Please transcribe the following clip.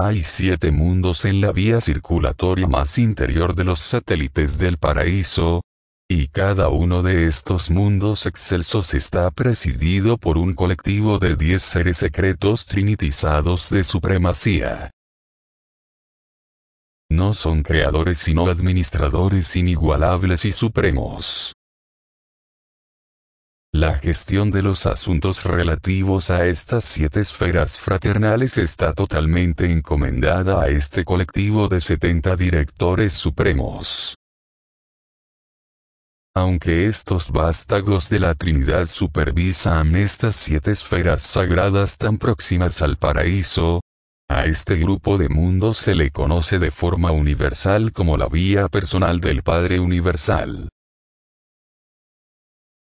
Hay 7 mundos en la vía circulatoria más interior de los satélites del paraíso, y cada uno de estos mundos excelsos está presidido por un colectivo de 10 seres secretos trinitizados de supremacía. No son creadores sino administradores inigualables y supremos. La gestión de los asuntos relativos a estas 7 esferas fraternales está totalmente encomendada a este colectivo de 70 directores supremos. Aunque estos vástagos de la Trinidad supervisan estas 7 esferas sagradas tan próximas al paraíso, a este grupo de mundos se le conoce de forma universal como la vía personal del Padre Universal.